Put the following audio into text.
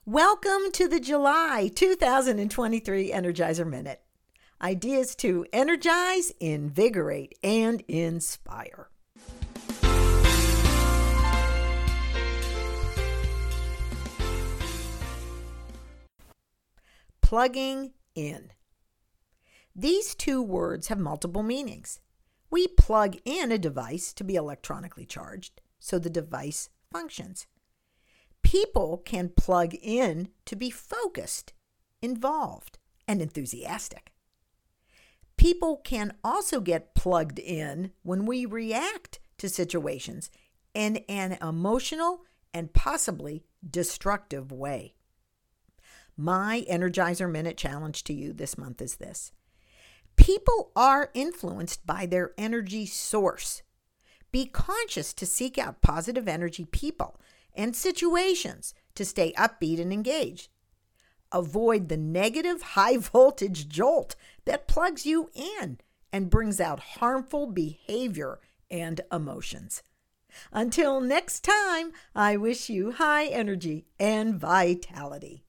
Welcome to the July 2023 Energizer Minute. Ideas to energize, invigorate, and inspire. Plugging in. These two words have multiple meanings. We plug in a device to be electronically charged so the device functions. People can plug in to be focused, involved, and enthusiastic. People can also get plugged in when we react to situations in an emotional and possibly destructive way. My Energizer Minute challenge to you this month is this. People are influenced by their energy source. Be conscious to seek out positive energy people and situations to stay upbeat and engaged. Avoid the negative high-voltage jolt that plugs you in and brings out harmful behavior and emotions. Until next time, I wish you high energy and vitality.